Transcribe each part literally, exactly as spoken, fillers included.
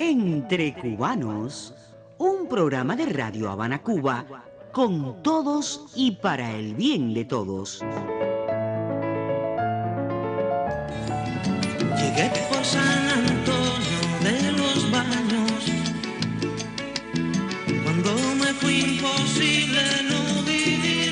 Entre Cubanos, un programa de Radio Habana, Cuba, con todos y para el bien de todos. Llegué por San Antonio de los Baños, cuando me fue imposible no vivir.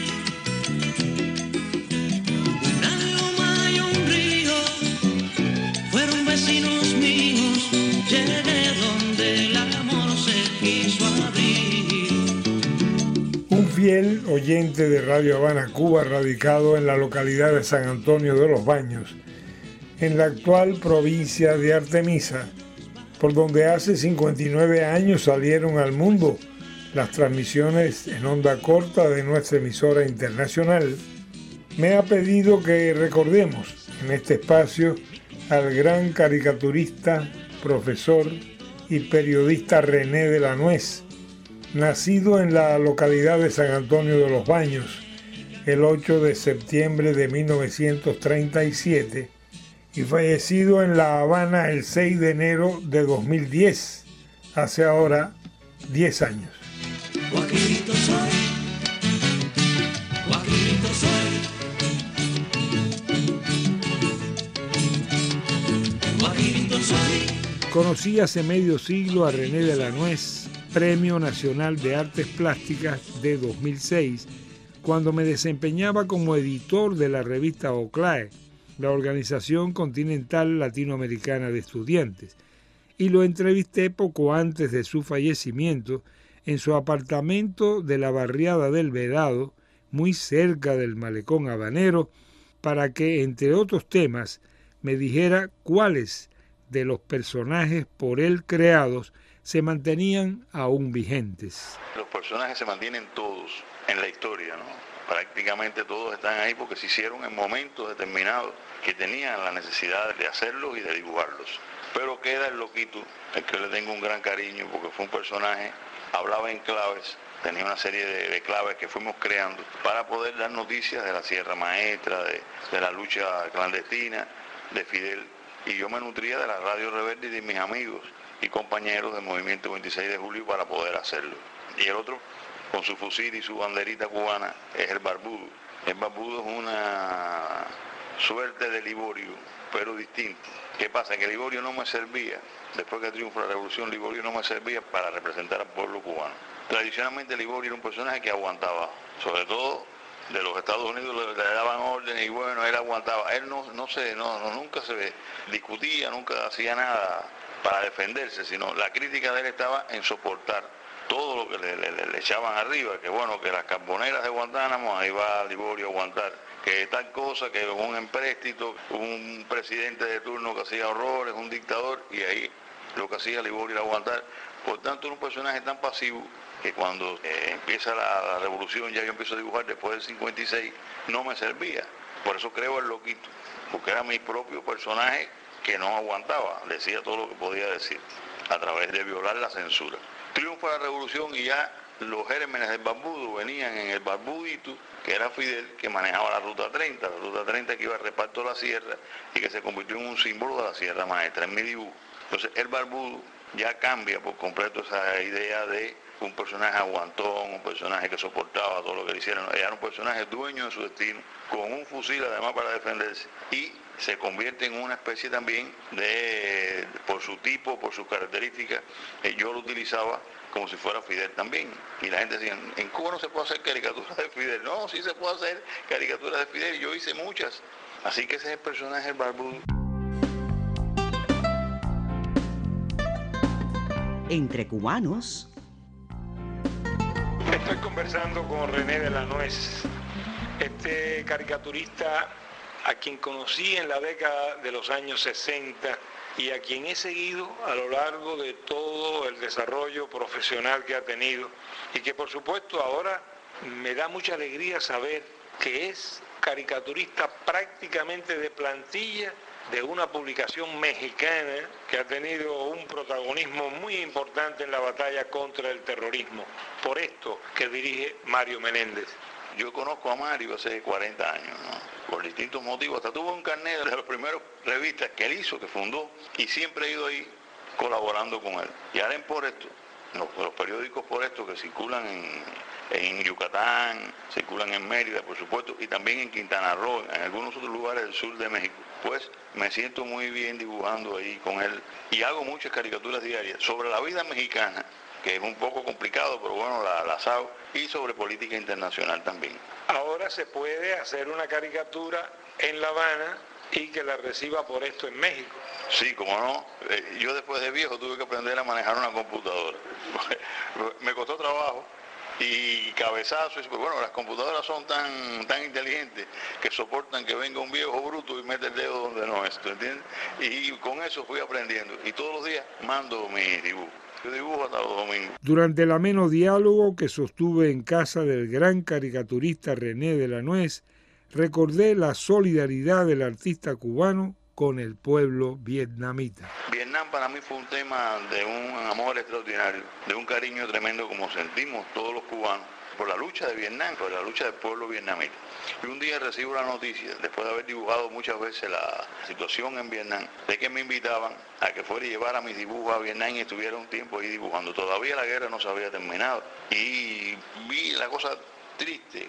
Una loma y un río fueron vecinos míos, llegué donde el amor se quiso abrir. Un fiel oyente de Radio Habana, Cuba, radicado en la localidad de San Antonio de los Baños, en la actual provincia de Artemisa, por donde hace cincuenta y nueve años salieron al mundo las transmisiones en onda corta de nuestra emisora internacional, me ha pedido que recordemos en este espacio al gran caricaturista, profesor y periodista René de la Nuez, nacido en la localidad de San Antonio de los Baños el ocho de septiembre de mil novecientos treinta y siete, y fallecido en La Habana el seis de enero de dos mil diez, hace ahora diez años. Guajirito soy, guajirito soy, guajirito soy. Conocí hace medio siglo a René de la Nuez, Premio Nacional de Artes Plásticas de dos mil seis, cuando me desempeñaba como editor de la revista OCLAE, la Organización Continental Latinoamericana de Estudiantes, y lo entrevisté poco antes de su fallecimiento en su apartamento de la barriada del Vedado, muy cerca del Malecón Habanero, para que, entre otros temas, me dijera cuáles de los personajes por él creados se mantenían aún vigentes. Los personajes se mantienen todos en la historia, ¿no? Prácticamente todos están ahí porque se hicieron en momentos determinados que tenían la necesidad de hacerlos y de dibujarlos. Pero queda el loquito, el que le tengo un gran cariño porque fue un personaje, hablaba en claves, tenía una serie de, de claves que fuimos creando para poder dar noticias de la Sierra Maestra, de, de la lucha clandestina, de Fidel. Y yo me nutría de la Radio Rebelde y de mis amigos y compañeros del Movimiento veintiséis de julio para poder hacerlo. Y el otro, con su fusil y su banderita cubana, es el Barbudo. El Barbudo es una suerte de Liborio, pero distinto. ¿Qué pasa? Que Liborio no me servía, después que triunfó la revolución, Liborio no me servía para representar al pueblo cubano. Tradicionalmente Liborio era un personaje que aguantaba, sobre todo de los Estados Unidos le, le daban órdenes y bueno, él aguantaba. Él no, no se, no, no, nunca se discutía, nunca hacía nada para defenderse, sino la crítica de él estaba en soportar todo lo que le, le, le echaban arriba, que bueno, que las carboneras de Guantánamo, ahí va Liborio a aguantar, que tal cosa, que un empréstito, un presidente de turno que hacía horrores, un dictador, y ahí lo que hacía Liborio era aguantar. Por tanto, era un personaje tan pasivo que cuando eh, empieza la, la revolución, ya yo empiezo a dibujar después del cincuenta y seis, no me servía. Por eso creo el loquito, porque era mi propio personaje que no aguantaba, decía todo lo que podía decir, a través de violar la censura. Triunfa la revolución y ya los gérmenes del Barbudo venían en el Barbudito, que era Fidel, que manejaba la Ruta treinta, la Ruta treinta que iba al reparto de la sierra y que se convirtió en un símbolo de la Sierra Maestra, en mi dibujo. Entonces el Barbudo ya cambia por completo esa idea de un personaje aguantón, un personaje que soportaba todo lo que le hicieron. Era un personaje dueño de su destino, con un fusil además para defenderse, y se convierte en una especie también de, por su tipo, por sus características, eh, yo lo utilizaba como si fuera Fidel también. Y la gente decía, en Cuba no se puede hacer caricaturas de Fidel. No, sí se puede hacer caricaturas de Fidel, y yo hice muchas. Así que ese es el personaje del Barbudo. Entre Cubanos. Estoy conversando con René de la Nuez, este caricaturista a quien conocí en la década de los años sesenta y a quien he seguido a lo largo de todo el desarrollo profesional que ha tenido, y que por supuesto ahora me da mucha alegría saber que es caricaturista prácticamente de plantilla de una publicación mexicana que ha tenido un protagonismo muy importante en la batalla contra el terrorismo, por esto que dirige Mario Menéndez. Yo conozco a Mario hace cuarenta años, ¿no? Por distintos motivos. Hasta tuvo un carnet de las primeras revistas que él hizo, que fundó, y siempre he ido ahí colaborando con él. Y ahora en Por Esto, los, los periódicos Por Esto que circulan en, en Yucatán, circulan en Mérida, por supuesto, y también en Quintana Roo, en algunos otros lugares del sur de México, pues me siento muy bien dibujando ahí con él y hago muchas caricaturas diarias sobre la vida mexicana, que es un poco complicado, pero bueno, la, las hago, y sobre política internacional también. Ahora se puede hacer una caricatura en La Habana y que la reciba Por Esto en México. Sí, como no, eh, yo después de viejo tuve que aprender a manejar una computadora. Me costó trabajo y cabezazos, pero bueno, las computadoras son tan tan inteligentes que soportan que venga un viejo bruto y mete el dedo donde no es, ¿tú entiendes? Y con eso fui aprendiendo y todos los días mando mis dibujos. Yo dibujo hasta los domingos. Durante el ameno diálogo que sostuve en casa del gran caricaturista René de la Nuez, recordé la solidaridad del artista cubano con el pueblo vietnamita. Vietnam para mí fue un tema de un amor extraordinario, de un cariño tremendo como sentimos todos los cubanos por la lucha de Vietnam, por la lucha del pueblo vietnamita. Y un día recibo la noticia, después de haber dibujado muchas veces la situación en Vietnam, de que me invitaban a que fuera y llevara mis dibujos a Vietnam y estuviera un tiempo ahí dibujando. Todavía la guerra no se había terminado y vi la cosa triste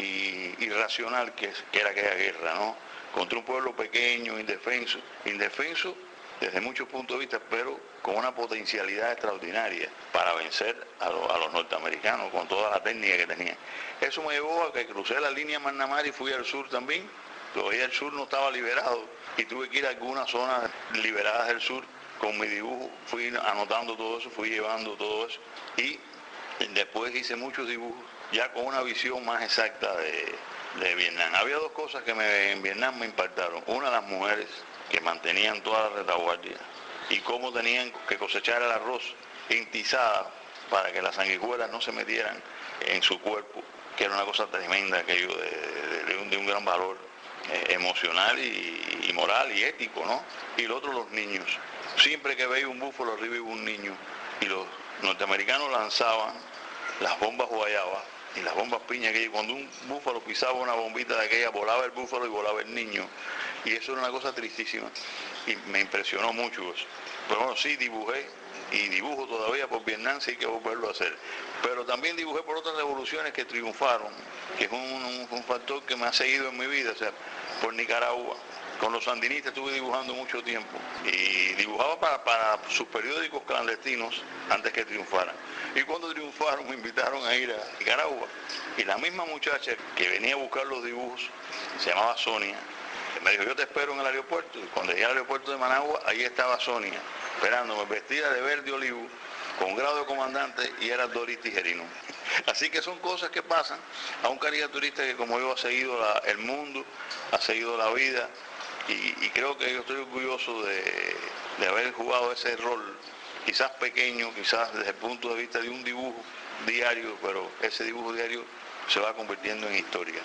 y irracional que, que era aquella guerra, ¿no? Contra un pueblo pequeño, indefenso, indefenso desde muchos puntos de vista, pero con una potencialidad extraordinaria para vencer a, lo, a los norteamericanos con toda la técnica que tenían. Eso me llevó a que crucé la línea Manamar y fui al sur también. Todavía el sur no estaba liberado y tuve que ir a algunas zonas liberadas del sur con mi dibujo. Fui anotando todo eso, fui llevando todo eso y después hice muchos dibujos ya con una visión más exacta de, de Vietnam. Había dos cosas que me, en Vietnam me impactaron. Una, las mujeres que mantenían toda la retaguardia y cómo tenían que cosechar el arroz entizada para que las sanguijuelas no se metieran en su cuerpo, que era una cosa tremenda, aquello de, de, de, un, de un gran valor eh, emocional y, y moral y ético, ¿no? Y lo otro, los niños. Siempre que veía un búfalo arriba iba un niño y los norteamericanos lanzaban las bombas guayabas y las bombas piña, que cuando un búfalo pisaba una bombita de aquella, volaba el búfalo y volaba el niño. Y eso era una cosa tristísima y me impresionó mucho eso. Pero bueno, sí dibujé y dibujo todavía por Vietnam, sí hay que volverlo a hacer. Pero también dibujé por otras revoluciones que triunfaron, que es un, un, un factor que me ha seguido en mi vida, o sea, por Nicaragua. Con los sandinistas estuve dibujando mucho tiempo y dibujaba para, para sus periódicos clandestinos antes que triunfaran. Y cuando triunfaron me invitaron a ir a Nicaragua. Y la misma muchacha que venía a buscar los dibujos, se llamaba Sonia, me dijo, yo te espero en el aeropuerto. Y cuando llegué al aeropuerto de Managua, ahí estaba Sonia, esperándome, vestida de verde olivo, con grado de comandante, y era Doris Tijerino. Así que son cosas que pasan a un caricaturista que como yo ha seguido la, el mundo, ha seguido la vida. Y, y creo que yo estoy orgulloso de, de haber jugado ese rol, quizás pequeño, quizás desde el punto de vista de un dibujo diario, pero ese dibujo diario se va convirtiendo en historia.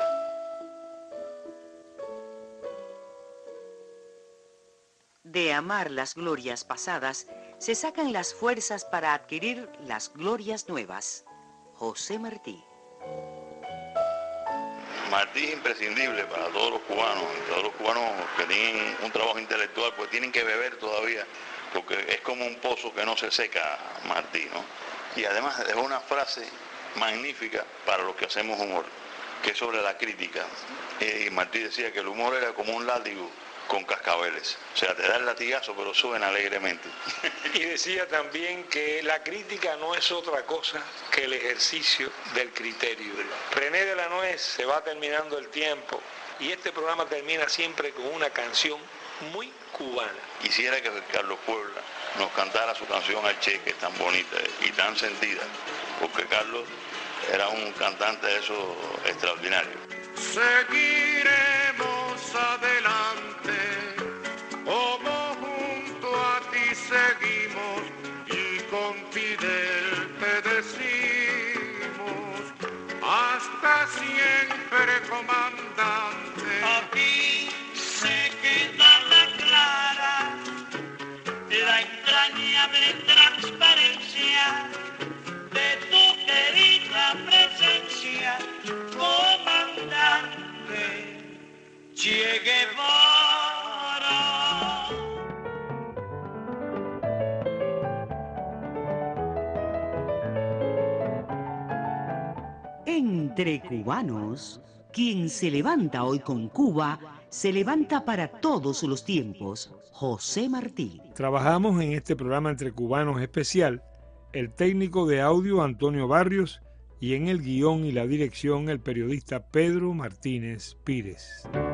De amar las glorias pasadas, se sacan las fuerzas para adquirir las glorias nuevas. José Martí. Martí es imprescindible para todos los cubanos, todos los cubanos que tienen un trabajo intelectual, pues tienen que beber todavía, porque es como un pozo que no se seca, Martí, ¿no? Y además dejó una frase magnífica para los que hacemos humor, que es sobre la crítica. Y Martí decía que el humor era como un látigo con cascabeles, o sea, te da el latigazo pero suben alegremente. Y decía también que la crítica no es otra cosa que el ejercicio del criterio. René de la Nuez, se va terminando el tiempo y este programa termina siempre con una canción muy cubana. Quisiera que Carlos Puebla nos cantara su canción Al Che, que es tan bonita y tan sentida, porque Carlos era un cantante de esos extraordinarios. Seguiremos adelante, como junto a ti seguimos, y con Fidel te decimos, hasta siempre, comandante. Aquí se queda la clara, la entrañable transparencia de tu querida presencia, comandante Che Guevara. Entre cubanos, quien se levanta hoy con Cuba, se levanta para todos los tiempos. José Martí. Trabajamos en este programa Entre Cubanos especial el técnico de audio Antonio Barrios y en el guión y la dirección el periodista Pedro Martínez Pírez.